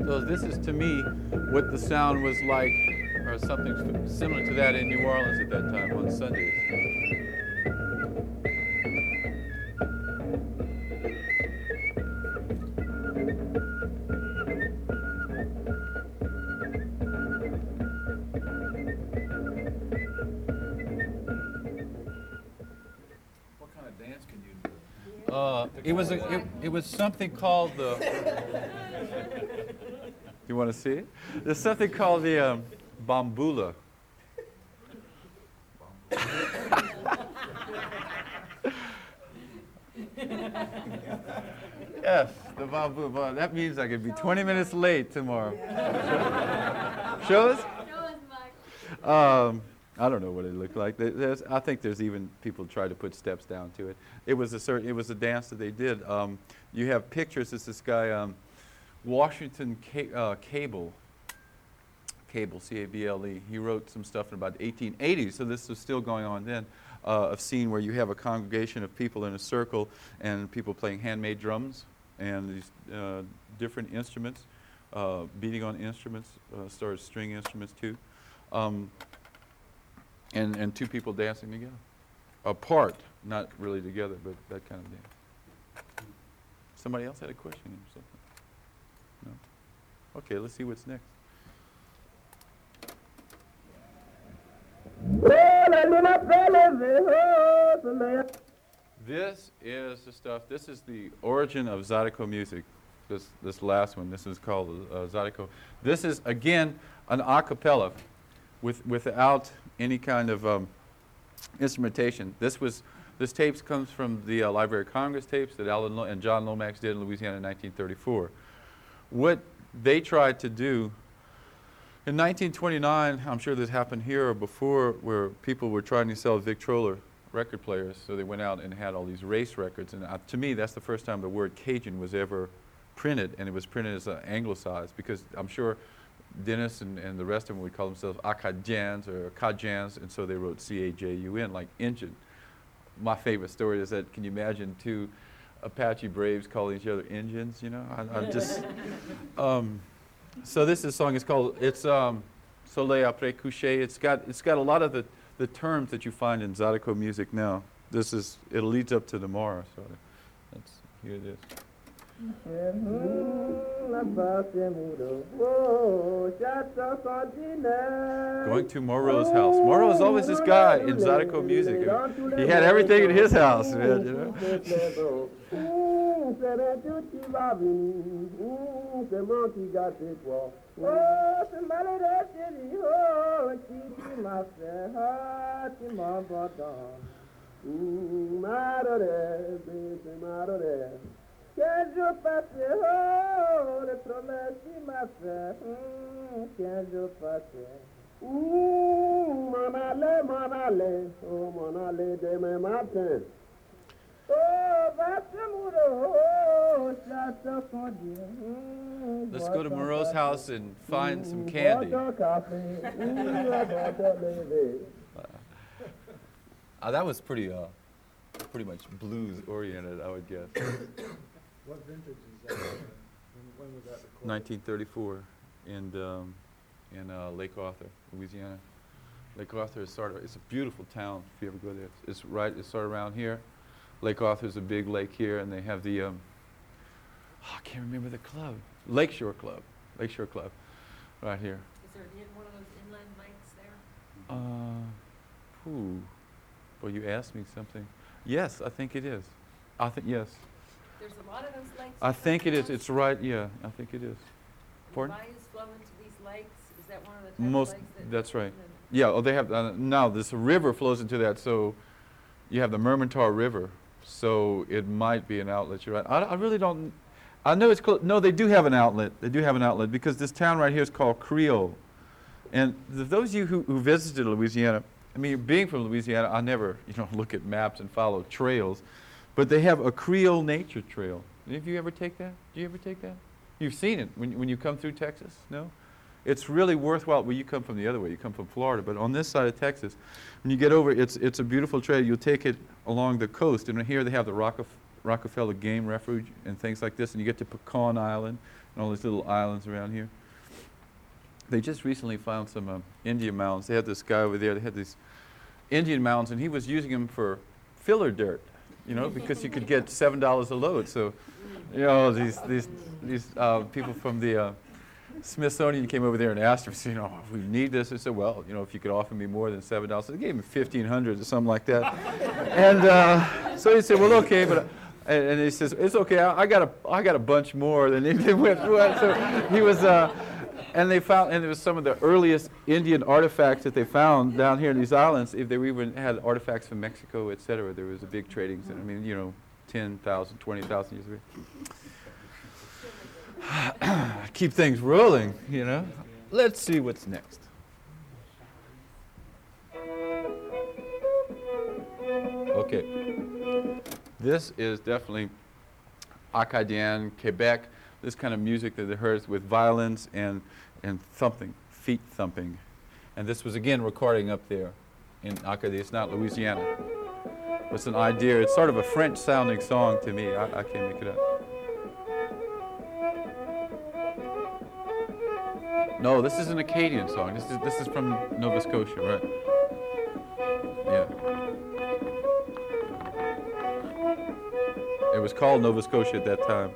So this is to me what the sound was like, or something similar to that in New Orleans at that time on Sundays. What kind of dance can you do? It was something called the. You want to see it? There's something called the bambula. Yes, the bambula. That means I could be 20 minutes late tomorrow. Show us? I don't know what it looked like. I think there's even people try to put steps down to it. It was a dance that they did. You have pictures. It's this guy, Washington Cable, C-A-B-L-E. He wrote some stuff in about 1880, so this was still going on then. A scene where you have a congregation of people in a circle and people playing handmade drums and these different instruments, beating on instruments, started string instruments too. And two people dancing together. Apart, not really together, but that kind of dance. Somebody else had a question or something? No? Okay, let's see what's next. This is the stuff, this is the origin of Zydeco music. This last one, this is called Zydeco. This is, again, an a cappella without any kind of instrumentation. This tape comes from the Library of Congress tapes that Alan and John Lomax did in Louisiana in 1934. What they tried to do in 1929, I'm sure this happened here or before, where people were trying to sell Victrola record players, so they went out and had all these race records. And to me, that's the first time the word Cajun was ever printed, and it was printed as anglicized, because I'm sure Dennis and the rest of them would call themselves Acadians or Cajuns, and so they wrote C-A-J-U-N, like engine. My favorite story is that, can you imagine two Apache Braves calling each other engines, you know? I'm just, so this song is called, it's Soleil Après Coucher. It's got a lot of the terms that you find in Zydeco music now. It leads up to the Mara, so here it is. Going to Moreau's house. Moreau is always this guy in Zydeco music. He had everything in his house, man, you know? Que je passe, oh, le promesse m'a fait, que je passe. M'en aller, oh, m'en aller demain matin. Let's go to Moreau's house and find some candy. That was pretty much blues oriented, I would guess. What vintage is that? When was that recorded? 1934 in Lake Arthur, Louisiana. Lake Arthur is it's a beautiful town if you ever go there. It's sort of around here. Lake Arthur is a big lake here, and they have the, I can't remember the club. Lakeshore Club, right here. Is there one of those inland lakes there? Well, you asked me something. Yes, I think it is. Yes. There's a lot of those lakes. I think it is. It's right, yeah, I think it is. Pardon? Bayous flow into these lakes. Is that one of the type of lakes that? That's right. Yeah, they have, now this river flows into that, so you have the Mermentau River, so it might be an outlet, you're right. I really don't, I know it's close, no, they do have an outlet. They do have an outlet, because this town right here is called Creole. And those of you who visited Louisiana, I mean, being from Louisiana, I never, look at maps and follow trails, but they have a Creole nature trail. Did you ever take that? Do you ever take that? You've seen it when you come through Texas, no? It's really worthwhile. Well, you come from the other way. You come from Florida, but on this side of Texas, when you get over, it's a beautiful trail. You'll take it along the coast, and here they have the Rockefeller Game Refuge and things like this, and you get to Pecan Island and all these little islands around here. They just recently found some Indian mounds. They had this guy over there, they had these Indian mounds, and he was using them for filler dirt, you know, because you could get $7 a load. So, you know, these people from the Smithsonian came over there and asked him, you know, if we need this. I said, well, you know, if you could offer me more than $7. So they gave him $1,500 or something like that. And so he said, well, okay, but and he says, it's okay. I got a bunch more than he went through. So he was, and they found, and it was some of the earliest Indian artifacts that they found down here in these islands. If they even had artifacts from Mexico, et cetera, there was a big trading center. I mean, you know, 10,000, 20,000 years ago. Keep things rolling, you know. Let's see what's next. Okay. This is definitely Acadian, Quebec, this kind of music that they heard with violins and thumping, feet thumping. And this was again recording up there in Acadie. It's not Louisiana. It's an idea. It's sort of a French sounding song to me. I can't make it up. No, this is an Acadian song. This is from Nova Scotia, right? Yeah. It was called Nova Scotia at that time.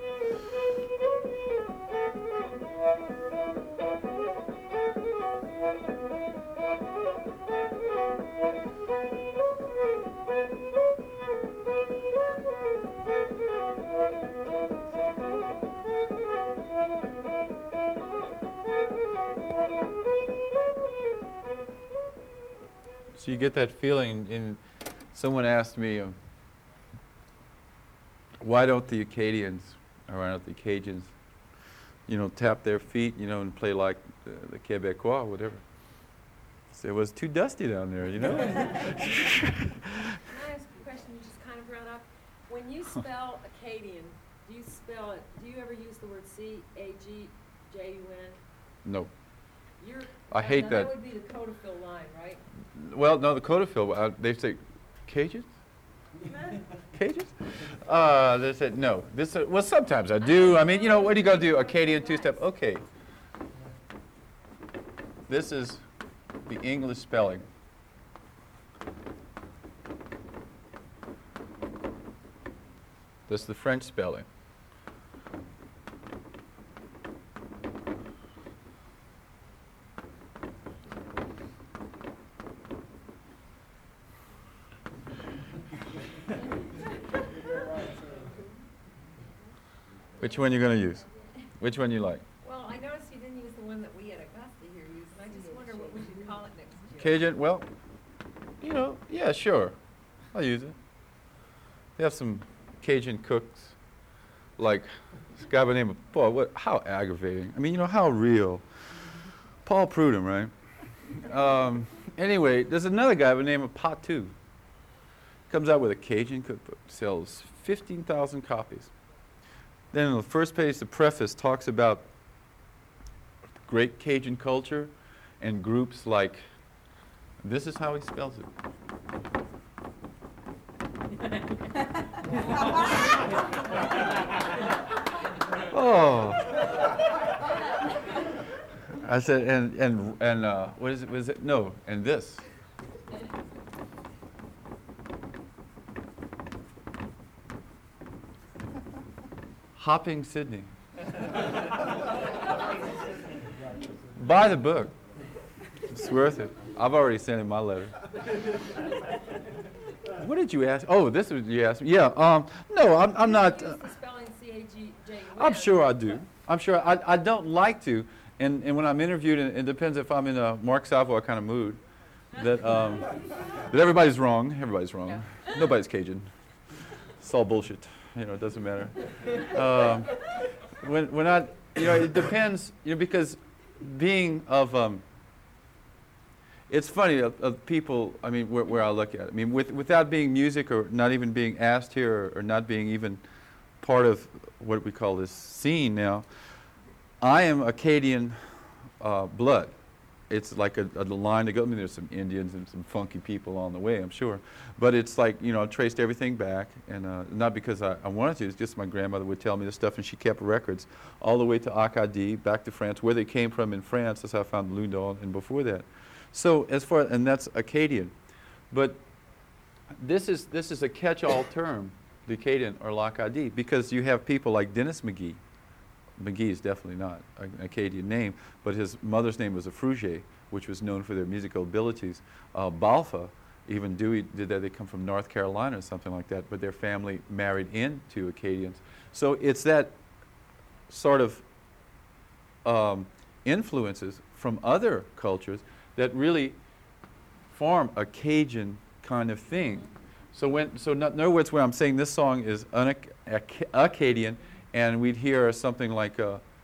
So you get that feeling, and someone asked me, why don't the Acadians, or why don't the Cajuns, you know, tap their feet, you know, and play like the Quebecois or whatever? So it was too dusty down there, you know? Can I ask a question you just kind of brought up? When you spell Acadian, do you ever use the word C-A-G-J-U-N? No. I hate that. That would be the Codafil line, right? Well, no, the Codafil, they say, Cajuns? Cajuns? They said, no. Well, sometimes I do. I mean, you know, what are you going to do? Acadian two-step? Okay. This is the English spelling. This is the French spelling. Which one you going to use? Which one you like? Well, I noticed you didn't use the one that we at Augusta here use, and I just wonder what we should call it next year. Cajun? Well, you know, yeah, sure. I'll use it. They have some Cajun cooks, like this guy by the name of, boy, how aggravating. I mean, you know, how real. Paul Prudhomme, right? Anyway, there's another guy by the name of Patu. Comes out with a Cajun cookbook, sells 15,000 copies. Then on the first page, the preface talks about great Cajun culture and groups like, this is how he spells it. Oh. I said, and what is it? Was it? No, and this. Hopping Sydney. Buy the book. It's worth it. I've already sent him my letter. What did you ask? Oh, this was you asked me. Yeah. No, I'm not. Use the spelling C-A-G-J-U-N. I'm sure I do. I'm sure I don't like to, and when I'm interviewed, and it depends if I'm in a Mark Savoy kind of mood, that everybody's wrong. Everybody's wrong. Yeah. Nobody's Cajun. It's all bullshit. You know, it doesn't matter. When I, you know, it depends. You know, because being of, it's funny of people. I mean, where I look at it. I mean, without being music or not even being asked here or not being even part of what we call this scene now, I am Acadian blood. it's like a line to go. I mean, there's some Indians and some funky people on the way, I'm sure. But it's like, you know, I traced everything back, and not because I wanted to, it's just my grandmother would tell me this stuff, and she kept records all the way to Acadie, back to France, where they came from in France. That's how I found Lundal, and before that. So as far, and that's Acadian. But this is a catch-all term, the Acadian or l'Acadie, because you have people like Dennis McGee. McGee is definitely not an Acadian name, but his mother's name was a Frugier, which was known for their musical abilities. Balfa, even Dewey did that. They come from North Carolina or something like that, but their family married into Acadians. So it's that sort of influences from other cultures that really form a Cajun kind of thing. So in other words, when I'm saying this song is Acadian, and we'd hear something like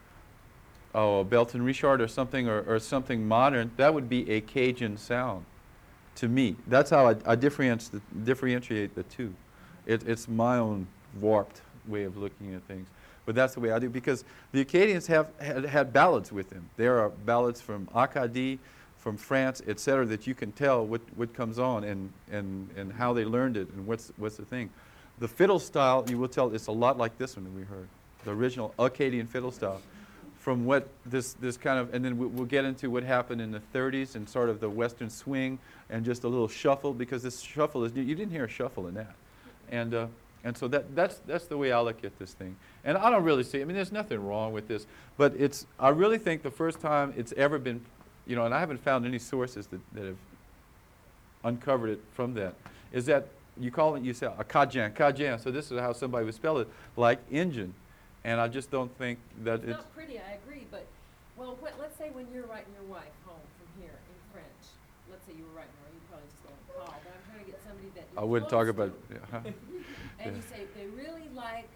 Belton Richard or something, or something modern, that would be a Cajun sound to me. That's how I differentiate the two. It's my own warped way of looking at things. But that's the way I do, because the Acadians had ballads with them. There are ballads from Acadie, from France, etc., that you can tell what comes on and how they learned it and what's the thing. The fiddle style, you will tell, it's a lot like this one that we heard, the original Acadian fiddle style. From what this kind of, and then we'll get into what happened in the 30s and sort of the Western swing and just a little shuffle, because this shuffle is, you didn't hear a shuffle in that. And so that's the way I look at this thing. And I don't really see, I mean, there's nothing wrong with this, but I really think the first time it's ever been, you know, and I haven't found any sources that have uncovered it from that, is that you say a Cajun, so this is how somebody would spell it, like Injun. And I just don't think that It's not pretty, I agree, but, well, let's say when you're writing your wife home from here in French, let's say you were writing her, you probably just don't call, but I'm trying to get somebody that you're I wouldn't talk close about, to. yeah. And you say, they really like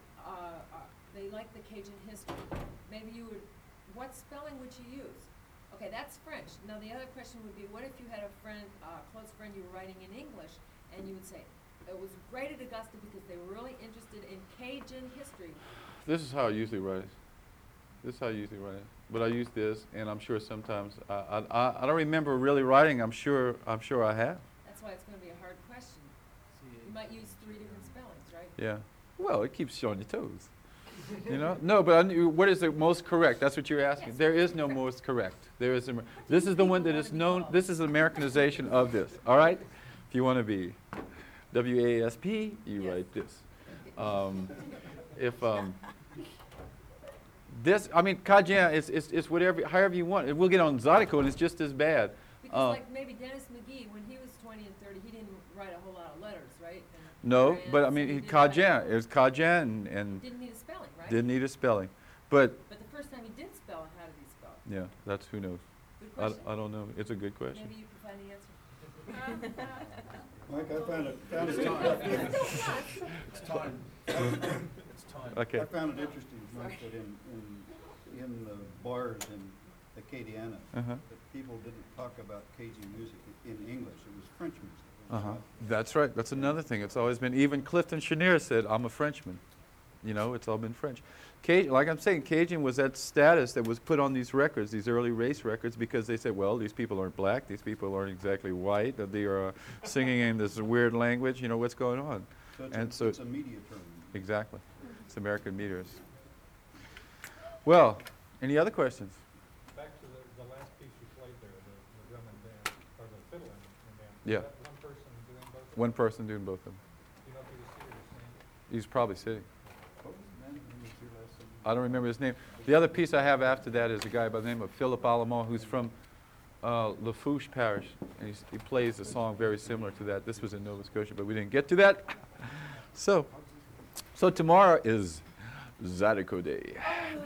the Cajun history. Maybe you would, what spelling would you use? Okay, that's French. Now, the other question would be, what if you had a friend, close friend you were writing in English, and you would say, it was great at Augusta because they were really interested in Cajun history. This is how I usually write it. But I use this, and I'm sure sometimes, I don't remember really writing, I'm sure I have. That's why it's gonna be a hard question. You might use 3 different spellings, right? Yeah. Well, it keeps you on your toes. You know? No, but what is the most correct? That's what you're asking. Yes, There is no correct. most correct. There is this is the one that is known, this is Americanization of this, all right? If you want to be WASP, you Yes. write this. This, I mean, Cajun is whatever, however you want. We'll get on Zydeco, and it's just as bad. Because like maybe Dennis McGee, when he was 20 and 30, he didn't write a whole lot of letters, right? And No, but I France, mean, and he didn't write- Cajun, it was Cajun, and Didn't need a spelling, right? didn't need a spelling. But, But the first time he did spell it, how did he spell it? yeah, that's who knows. Good question. I don't know. It's a good question. Maybe you can find the answer. Mike, I found it. It's time. It's time. Okay. I found it interesting, Mike, that in the bars in Acadiana, Uh-huh. that people didn't talk about Cajun music in English. It was French music. It was Uh-huh. not- That's right. That's another thing. It's always been, even Clifton Chenier said, I'm a Frenchman. You know, it's all been French. Like I'm saying, Cajun was that status that was put on these records, these early race records, because they said, well, these people aren't black, these people aren't exactly white, that they are singing in this weird language, you know, what's going on? So it's, And a, so- it's a media term. Exactly. It's American meters. Well, any other questions? Back to the last piece you played there, the drum and band, or the fiddle and band. Yeah. Was that one person doing both of them? One person doing both of them. Do you know if he was seated or standing? He's probably sitting. What was the name? Let me see last thing. I don't remember his name. The other piece I have after that is a guy by the name of Philip Allemont, who's from Lafourche Parish, and he plays a song very similar to that. This was in Nova Scotia, but we didn't get to that. So tomorrow is Zydeco Day.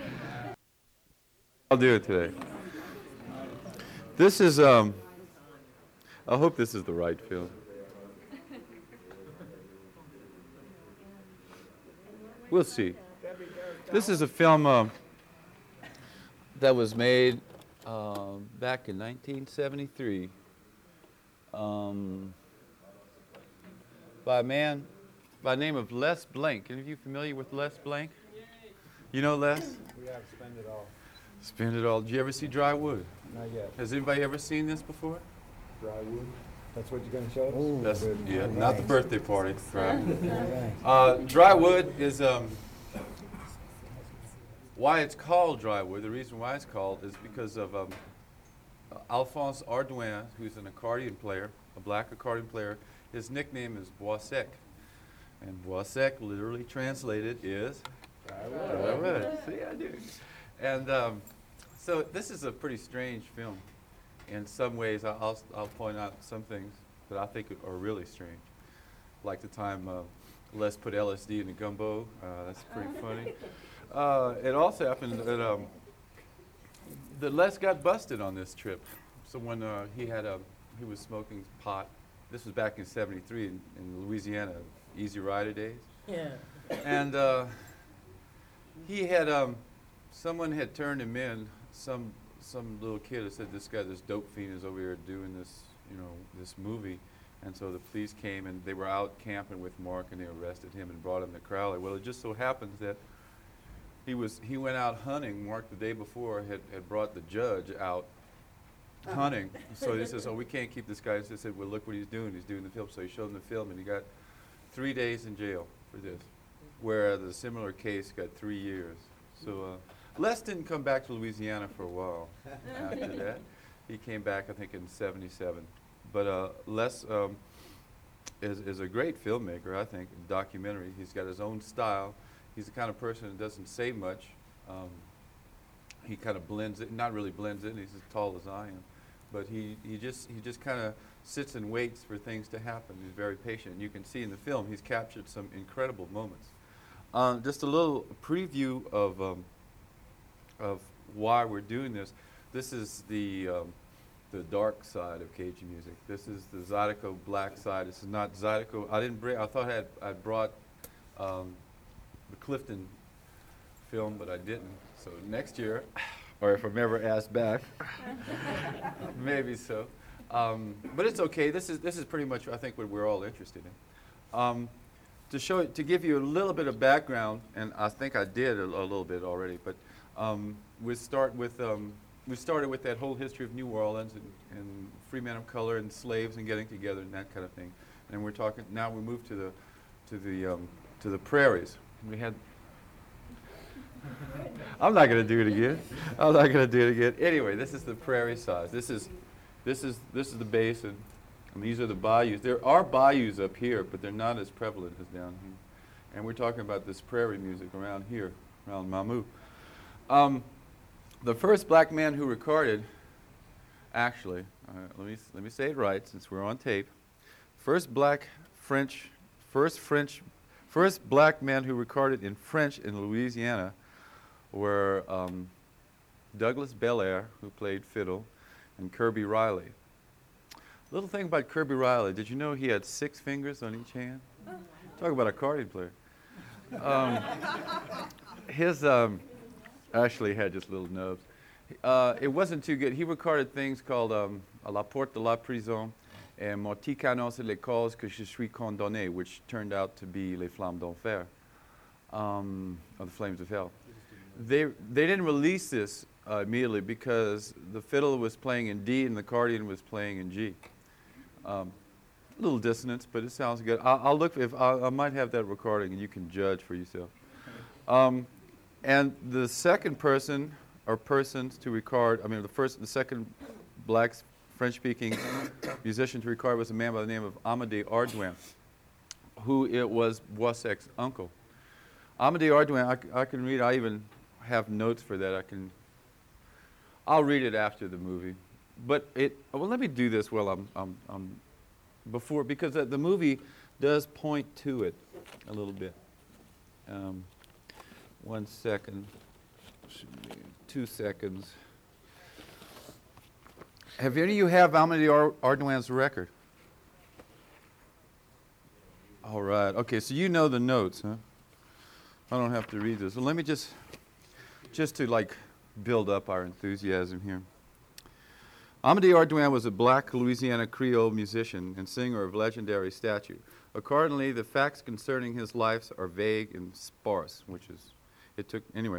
I'll do it today. This is, I hope this is the right film. We'll see. This is a film that was made back in 1973 by a man by the name of Les Blank. Any of you familiar with Les Blank? You know Les? We have to spend it all. Spend it all. Did you ever see Dry Wood? Not yet. Has anybody ever seen this before? Dry wood? That's what you're gonna show us? Ooh. That's, Good. yeah, Alright. not the birthday party. Right. Alright. Dry wood is why it's called dry wood. The reason why it's called is because of Alphonse Ardouin, who's an accordion player, a black accordion player. His nickname is Bois Sec, and Bois Sec, literally translated, is dry wood. See, I do. And so this is a pretty strange film. In some ways, I'll point out some things that I think are really strange, like the time Les put LSD in the gumbo. That's pretty funny. It also happened that Les got busted on this trip. So when he was smoking pot. This was back in '73 in Louisiana, Easy Rider days. Yeah. And he had someone had turned him in. Some little kid had said, this dope fiend is over here doing this, this movie. And so the police came and they were out camping with Mark and they arrested him and brought him to Crowley. Well, it just so happens that he went out hunting. Mark the day before had brought the judge out hunting. So he says, oh, we can't keep this guy. So they said, well, look what he's doing. He's doing the film. So he showed him the film and he got 3 days in jail for this, whereas a similar case got 3 years. So Les didn't come back to Louisiana for a while after that. He came back, I think, in '77. But Les is a great filmmaker, I think, documentary. He's got his own style. He's the kind of person that doesn't say much. He kind of blends it, not really blends in, he's as tall as I am. But he just kind of sits and waits for things to happen. He's very patient. You can see in the film he's captured some incredible moments. Just a little preview of why we're doing this. This is the dark side of Cajun music. This is the Zydeco black side. This is not Zydeco. I thought I'd brought the Clifton film, but I didn't. So next year, or if I'm ever asked back, maybe so. But it's okay. This is pretty much, I think, what we're all interested in. To give you a little bit of background, and I think I did a little bit already, but we started with that whole history of New Orleans and free men of color and slaves and getting together and that kind of thing. And we're talking now. We moved to the prairies. We had. I'm not going to do it again. I'm not going to do it again. Anyway, this is the prairie side. This is the basin, and these are the bayous. There are bayous up here, but they're not as prevalent as down here. And we're talking about this prairie music around here, around Mamou. The first black man who recorded, actually, let me say it right since we're on tape. First black man who recorded in French in Louisiana were Douglas Belair, who played fiddle, and Kirby Riley. Little thing about Kirby Riley, did you know he had 6 fingers on each hand? Talk about a accordion player. His actually had just little nubs. It wasn't too good. He recorded things called À la porte de la prison and Mon petit canon c'est les causes que je suis condamné, which turned out to be Les Flammes d'Enfer, or The Flames of Hell. They didn't release this immediately because the fiddle was playing in D and the accordion was playing in G. A little dissonance, but it sounds good. I'll look if I might have that recording and you can judge for yourself. And the second person or persons to record, the second black French-speaking musician to record was a man by the name of Amédée Ardouin, who it was Bois Sec's uncle. Amédée Ardouin, I can read. I even have notes for that. I'll read it after the movie. But let me do this while I'm before, because the movie does point to it a little bit. 1 second, 2 seconds. Have any of you have Amédée Ardouin's record? All right. Okay, so you know the notes, huh? I don't have to read this. So let me just to like build up our enthusiasm here. Amédée Ardouin was a black Louisiana Creole musician and singer of legendary stature. Accordingly, the facts concerning his life are vague and sparse, anyway.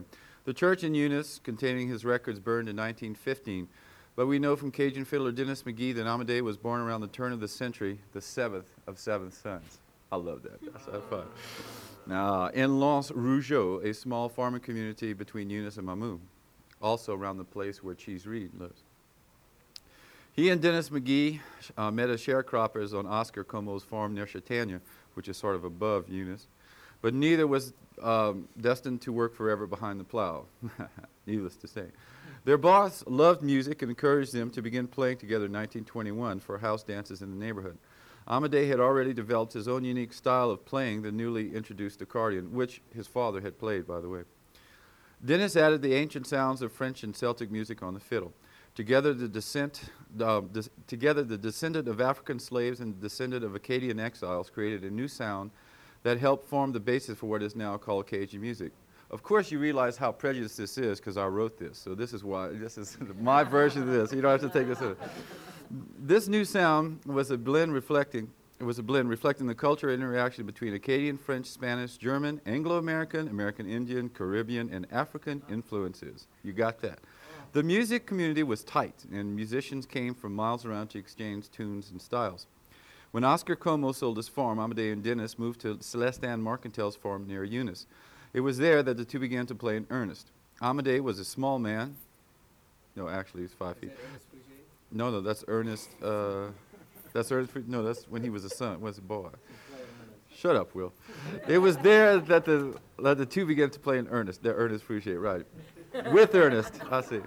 The church in Eunice, containing his records, burned in 1915, but we know from Cajun fiddler Dennis McGee that Amadei was born around the turn of the century, the seventh of seven sons. I love that. That's so fun. Now, in Lens Rougeau, a small farming community between Eunice and Mamou, also around the place where Cheese Reed lives. He and Dennis McGee met as sharecroppers on Oscar Como's farm near Chaitanya, which is sort of above Eunice. But neither was destined to work forever behind the plow, needless to say. Their boss loved music and encouraged them to begin playing together in 1921 for house dances in the neighborhood. Amadei had already developed his own unique style of playing the newly introduced accordion, which his father had played, by the way. Dennis added the ancient sounds of French and Celtic music on the fiddle. Together, the descendant of African slaves and descendant of Acadian exiles created a new sound that helped form the basis for what is now called Cajun music. Of course, you realize how prejudiced this is because I wrote this, so this is why, this is my version of this. You don't have to take this in. This new sound was a blend reflecting the cultural interaction between Acadian, French, Spanish, German, Anglo-American, American Indian, Caribbean, and African influences. You got that. The music community was tight, and musicians came from miles around to exchange tunes and styles. When Oscar Como sold his farm, Amadei and Dennis moved to Celestin Marcantel's farm near Eunice. It was there that the two began to play in earnest. Amadei was a small man. No, actually, he's 5 feet. No, that's Ernest. That's Ernest. No, that's when he was a son. Was a boy. Shut up, Will. It was there that the two began to play in earnest. The Ernest Fouché, right? With Ernest, I see.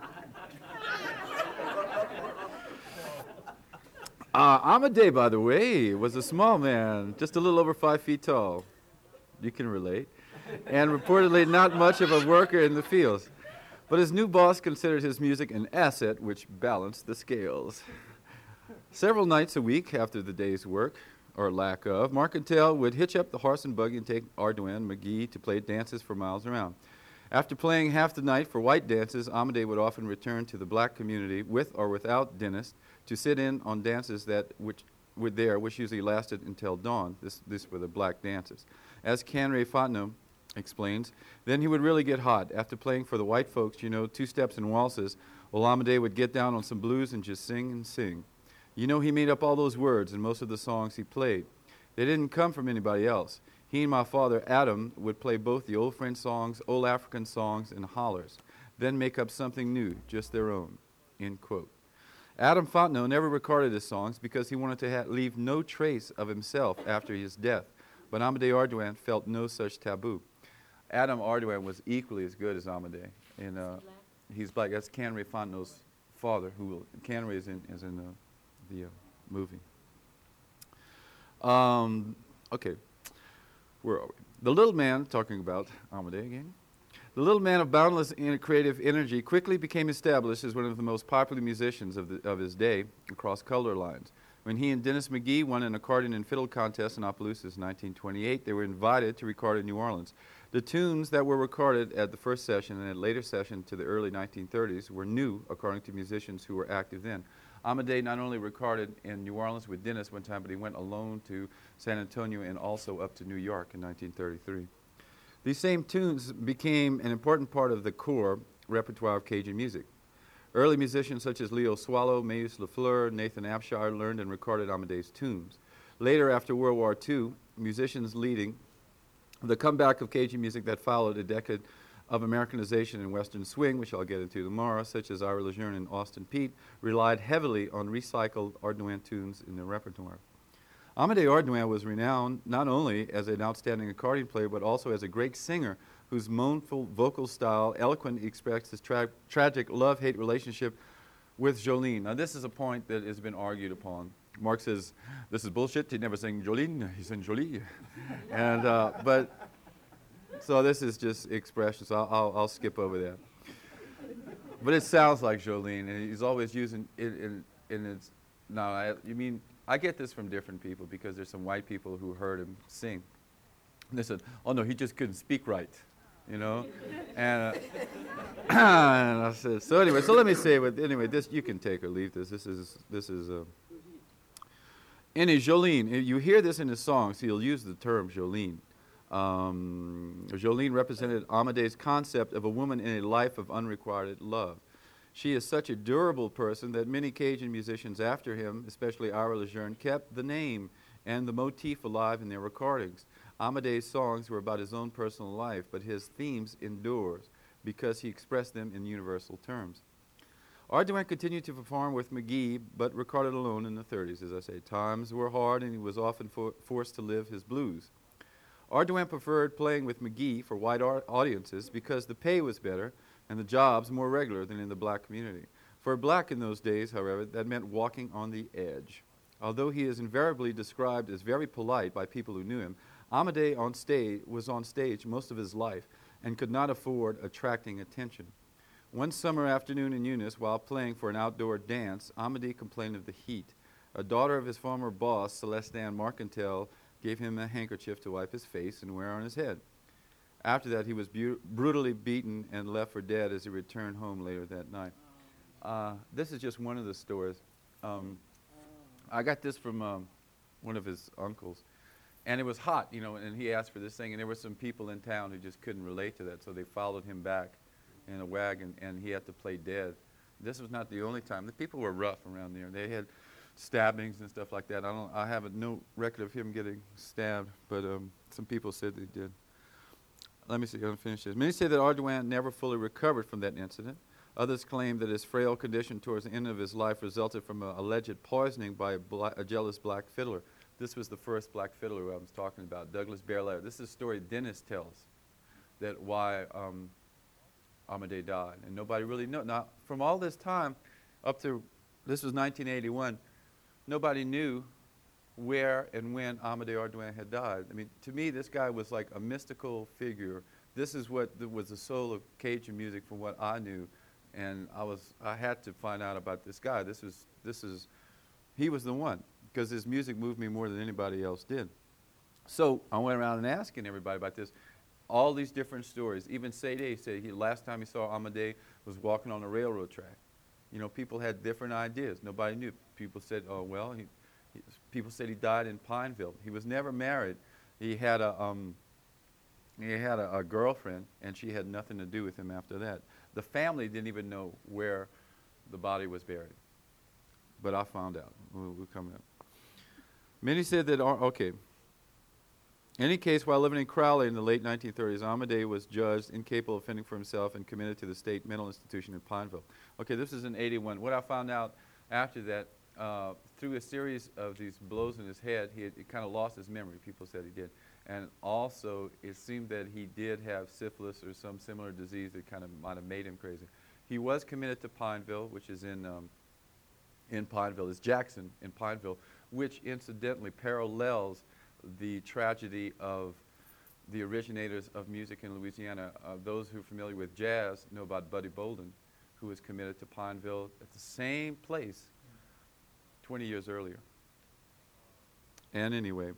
Amadei, by the way, was a small man, just a little over 5 feet tall. You can relate. And reportedly not much of a worker in the fields. But his new boss considered his music an asset which balanced the scales. Several nights a week after the day's work, or lack of, Marcantel would hitch up the horse and buggy and take Ardoin McGee to play dances for miles around. After playing half the night for white dances, Amadei would often return to the black community with or without Dennis to sit in on dances which usually lasted until dawn. This were the black dances. As Canray Fontenot explains, then he would really get hot. After playing for the white folks, two steps and waltzes, Amadei would get down on some blues and just sing and sing. He made up all those words in most of the songs he played. They didn't come from anybody else. He and my father, Adam, would play both the old French songs, old African songs, and hollers, then make up something new, just their own, end quote. Adam Fontenot never recorded his songs because he wanted to leave no trace of himself after his death, but Amadei Ardoin felt no such taboo. Adam Ardoin was equally as good as Amadei. And he's black. That's Canray Fontenot's father. Canray is in the movie. Okay, where are we? The little man, talking about Amadei again. The little man of boundless creative energy quickly became established as one of the most popular musicians of his day across color lines. When he and Dennis McGee won an accordion and fiddle contest in Opelousas in 1928, they were invited to record in New Orleans. The tunes that were recorded at the first session and at later session to the early 1930s were new, according to musicians who were active then. Amadei not only recorded in New Orleans with Dennis one time, but he went alone to San Antonio and also up to New York in 1933. These same tunes became an important part of the core repertoire of Cajun music. Early musicians such as Leo Swallow, Mayus Lafleur, Nathan Abshire learned and recorded Amadei's tunes. Later, after World War II, musicians leading the comeback of Cajun music that followed a decade of Americanization and Western swing, which I'll get into tomorrow, such as Ira Lejeune and Austin Peete, relied heavily on recycled Ardoin tunes in their repertoire. Amadei Ardoin was renowned not only as an outstanding accordion player, but also as a great singer whose mournful vocal style eloquently expressed his tragic love-hate relationship with Jolene. Now, this is a point that has been argued upon. Mark says, this is bullshit, he never sang Jolene, he sang Jolie. And, so this is just expression, so I'll skip over that. But it sounds like Jolene, and he's always using it in its, I get this from different people because there's some white people who heard him sing. And they said, oh no, he just couldn't speak right, And, and I said, so anyway, so let me say, this, you can take or leave this. This is Jolene, you hear this in his songs, he'll use the term Jolene. Jolene represented Amadei's concept of a woman in a life of unrequited love. She is such a durable person that many Cajun musicians after him, especially Ira Lejeune, kept the name and the motif alive in their recordings. Amadei's songs were about his own personal life, but his themes endures because he expressed them in universal terms. Ardoin continued to perform with McGee, but recorded alone in the 30s, as I say. Times were hard, and he was often forced to live his blues. Ardoin preferred playing with McGee for white audiences because the pay was better and the jobs more regular than in the black community. For a black in those days, however, that meant walking on the edge. Although he is invariably described as very polite by people who knew him, Amadei was on stage most of his life and could not afford attracting attention. One summer afternoon in Eunice, while playing for an outdoor dance, Amadei complained of the heat. A daughter of his former boss, Celestine Marcantel, gave him a handkerchief to wipe his face and wear on his head. After that, he was brutally beaten and left for dead as he returned home later that night. This is just one of the stories. I got this from one of his uncles. And it was hot, you know, and he asked for this thing, and there were some people in town who just couldn't relate to that, so they followed him back in a wagon, and he had to play dead. This was not the only time. The people were rough around there. They had stabbings and stuff like that. I have no record of him getting stabbed, but some people said they did. Let me see, I'm going to finish this. Many say that Ardoin never fully recovered from that incident. Others claim that his frail condition towards the end of his life resulted from an alleged poisoning by a jealous black fiddler. This was the first black fiddler who I was talking about, Douglas Berlaire. This is a story Dennis tells, that why Amadei died. And nobody really knew. Now, from all this time up to, this was 1981, nobody knew where and when Amadei Ardoin had died. I mean, to me, this guy was like a mystical figure. This is what was the soul of Cajun music from what I knew. And I had to find out about this guy. He was the one, because his music moved me more than anybody else did. So I went around and asking everybody about this. All these different stories. Even Sade said last time he saw Amadei was walking on a railroad track. You know, people had different ideas. Nobody knew. People said, oh, well, people said he died in Pineville. He was never married. He had a girlfriend, and she had nothing to do with him after that. The family didn't even know where the body was buried. But I found out. We're coming up. Many said that, okay. In any case, while living in Crowley in the late 1930s, Amadei was judged incapable of fending for himself and committed to the state mental institution in Pineville. Okay, this is in 81. What I found out after that, through a series of these blows in his head, he kind of lost his memory. People said he did. And also, it seemed that he did have syphilis or some similar disease that kind of might have made him crazy. He was committed to Pineville, which is in Pineville, is Jackson in Pineville, which incidentally parallels the tragedy of the originators of music in Louisiana. Those who are familiar with jazz know about Buddy Bolden, who was committed to Pineville at the same place 20 years earlier. And anyway,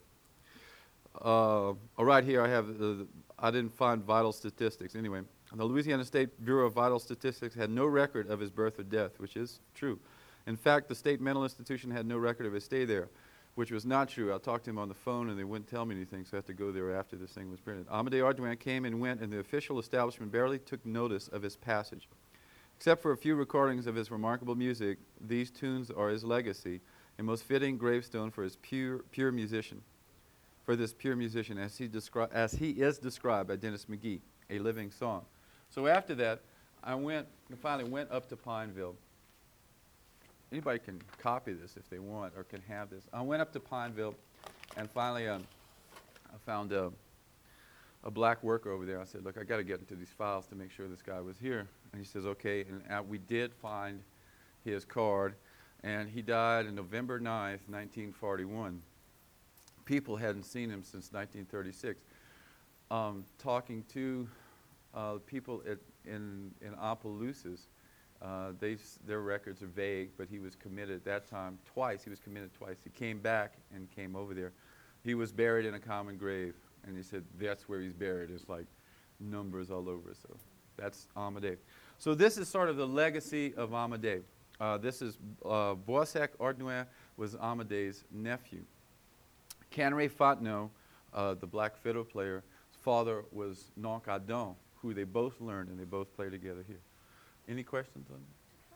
right here I have, I didn't find vital statistics. Anyway, the Louisiana State Bureau of Vital Statistics had no record of his birth or death, which is true. In fact, the state mental institution had no record of his stay there, which was not true. I talked to him on the phone, and they wouldn't tell me anything, so I had to go there after this thing was printed. Amadei Ardoin came and went, and the official establishment barely took notice of his passage. Except for a few recordings of his remarkable music, these tunes are his legacy, a most fitting gravestone for his pure musician. For this pure musician, as he is described by Dennis McGee, a living song. So after that, I finally went up to Pineville. Anybody can copy this if they want, or can have this. I went up to Pineville, and finally I found a black worker over there. I said, look, I got to get into these files to make sure this guy was here. And he says, okay. And we did find his card, and he died on November 9th, 1941. People hadn't seen him since 1936. Talking to people in Opelousas, their records are vague, but he was committed at that time twice. He was committed twice. He came back and came over there. He was buried in a common grave, and he said that's where he's buried. It's like numbers all over. So that's Amadei. So this is sort of the legacy of Amadei. This is Boissac Ardoin was Amadei's nephew. Canray Fatno, the black fiddle player, father was Noncadon, who they both learned and they both play together here. Any questions on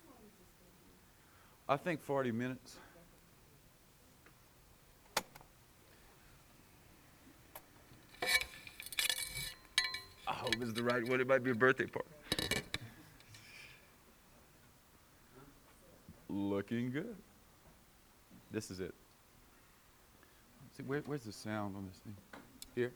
that? I think 40 minutes. I hope it's the right one. It might be a birthday party. Looking good. This is it. See, where's the sound on this thing? Here?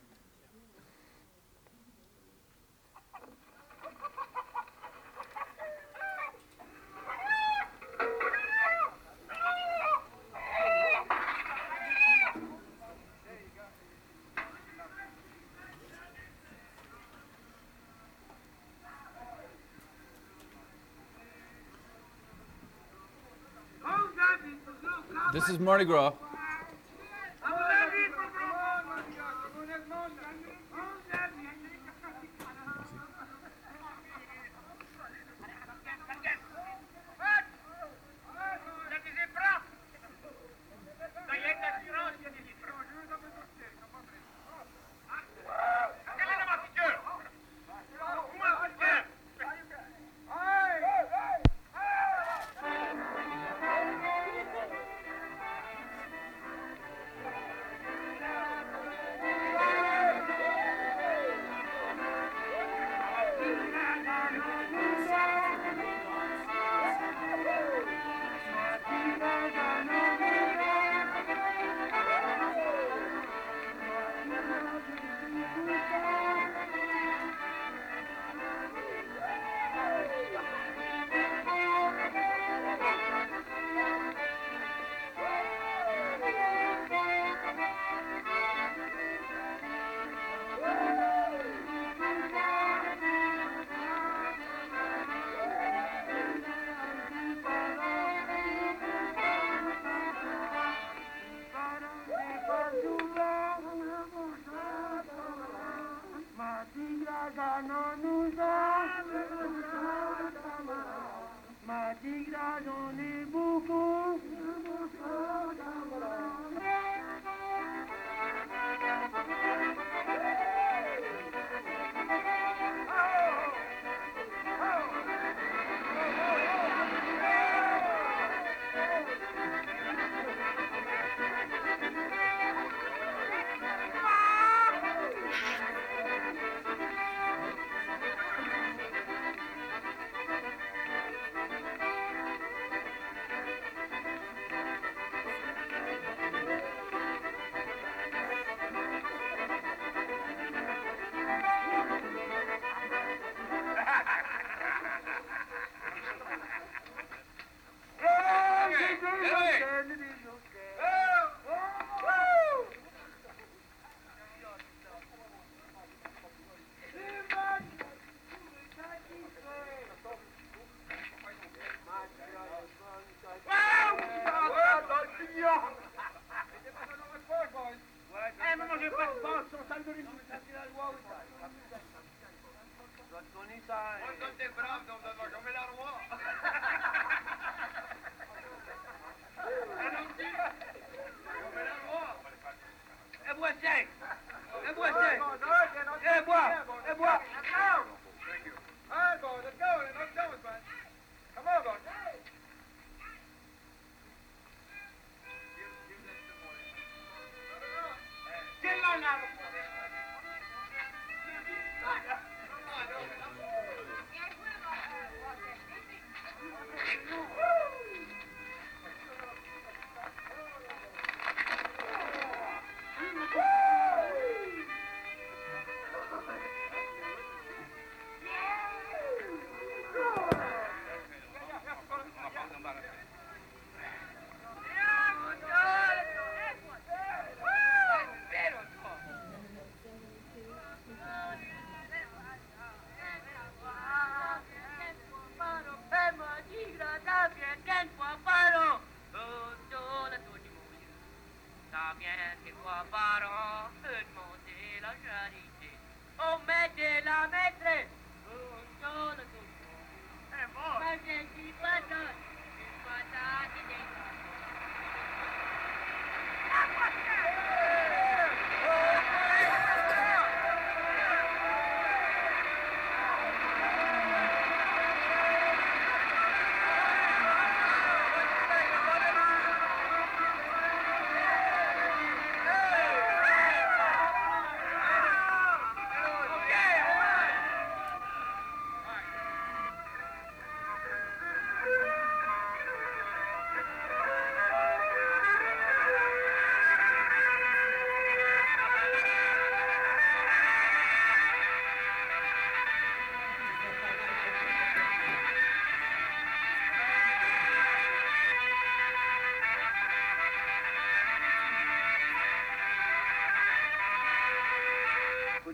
This is Mardi Gras.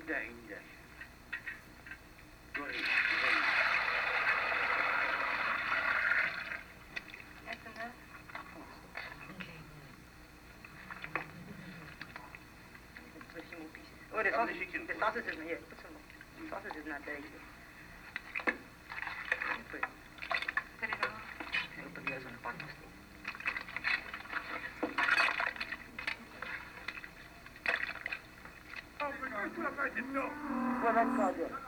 indah indah. Go ahead. That's enough. Put a few more pieces. Oh, the How many sausage. chicken The put? sausage is here. Put some more. The sausage is not there either. Put it. Put it on. And put the rest on the bottom stick. Well, that's all good.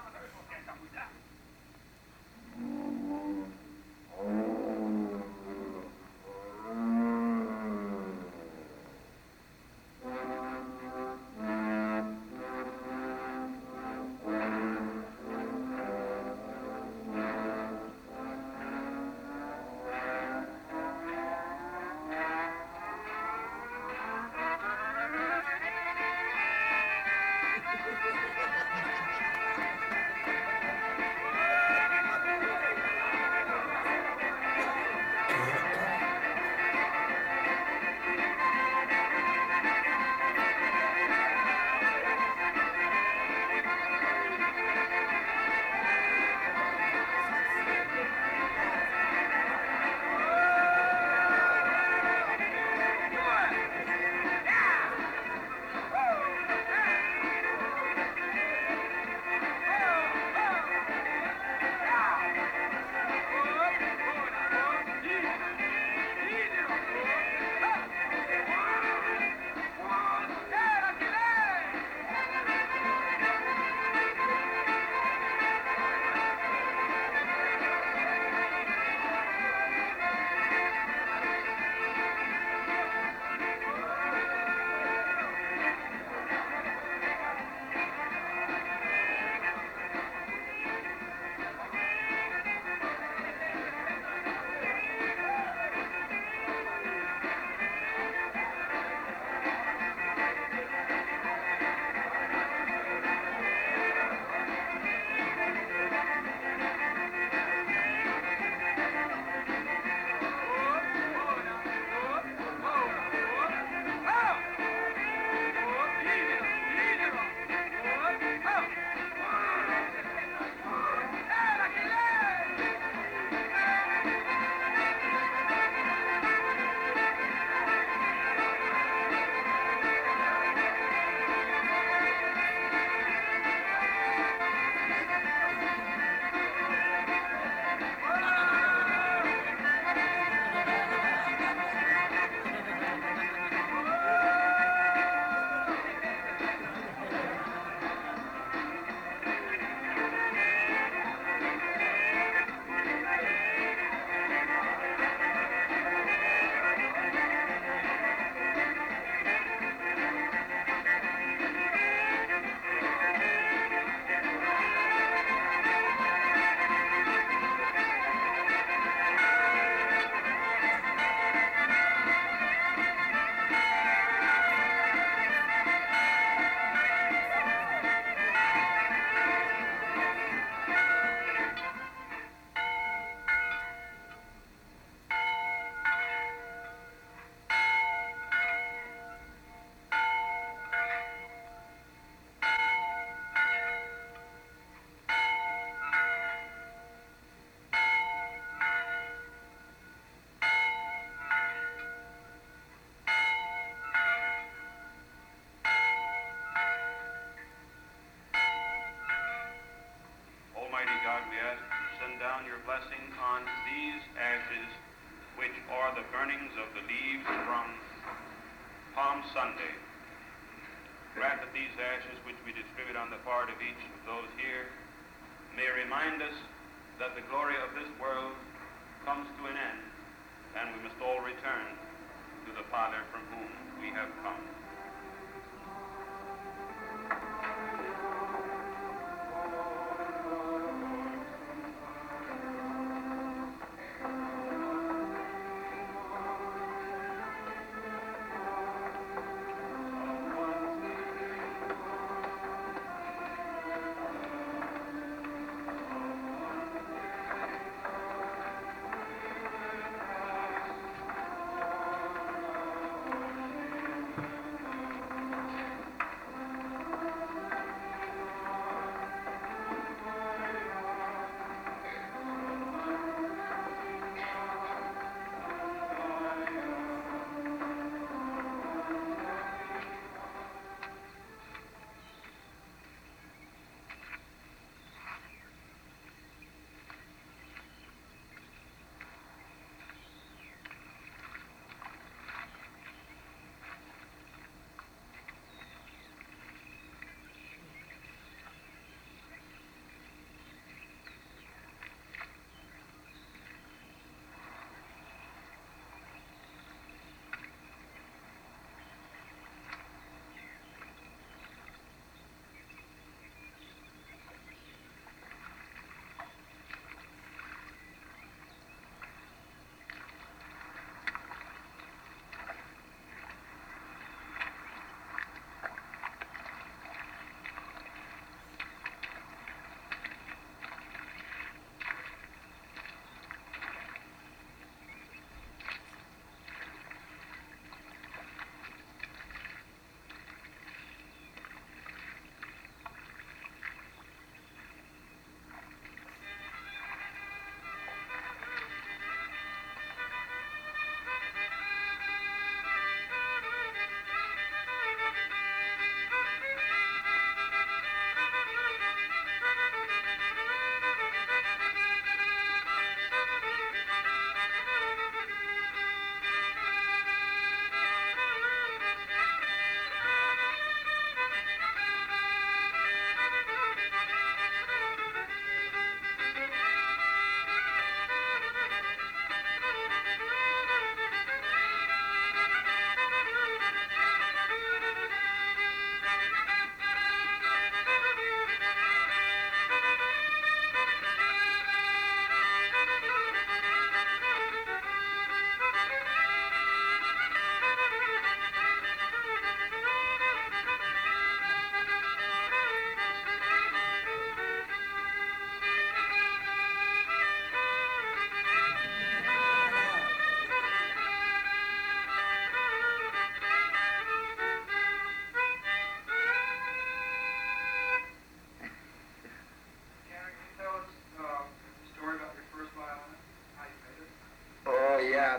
Almighty God, we ask you to send down your blessing on these ashes, which are the burnings of the leaves from Palm Sunday. Grant that these ashes, which we distribute on the part of each of those here, may remind us that the glory of this world comes to an end, and we must all return to the Father from whom we have come.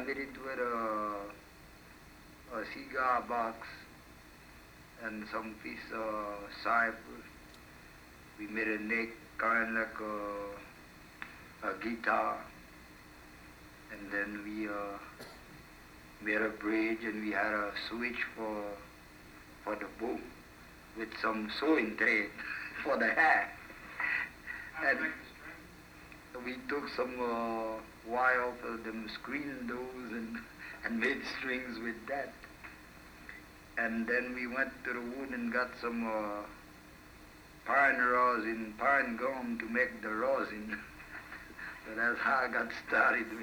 started it with a cigar box and some piece of cypress. We made a neck kind of like a guitar, and then we made a bridge, and we had a switch for the bow with some sewing thread for the hat. And we took some wire off of them screen doors and made strings with that. And then we went to the wood and got some pine rosin, pine gum to make the rosin. So that's how I got started with.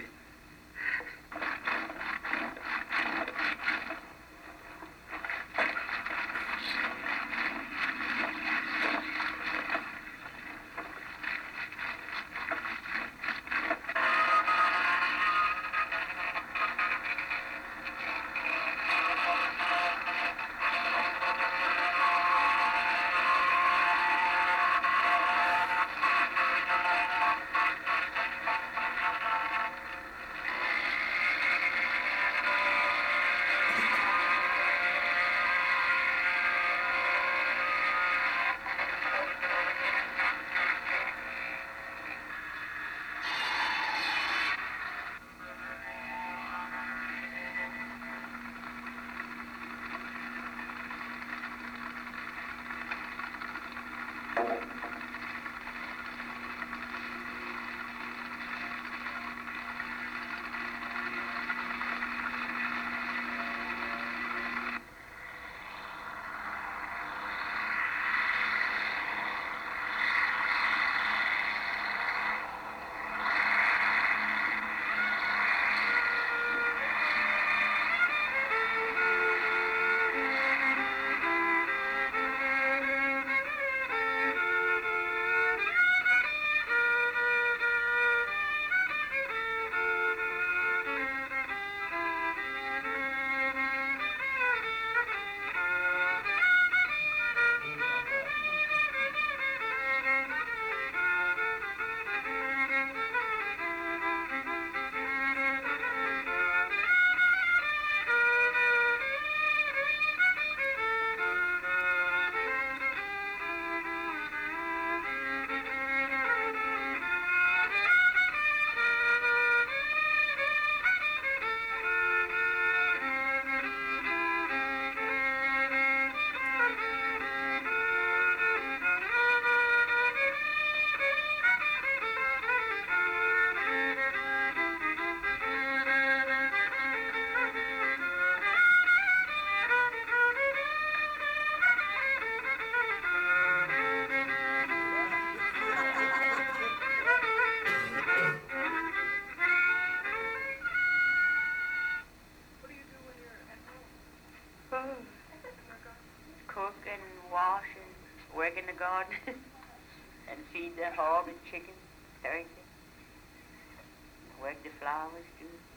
Cook and wash and work in the garden and feed the hog and chicken, turkey. Work the flowers too.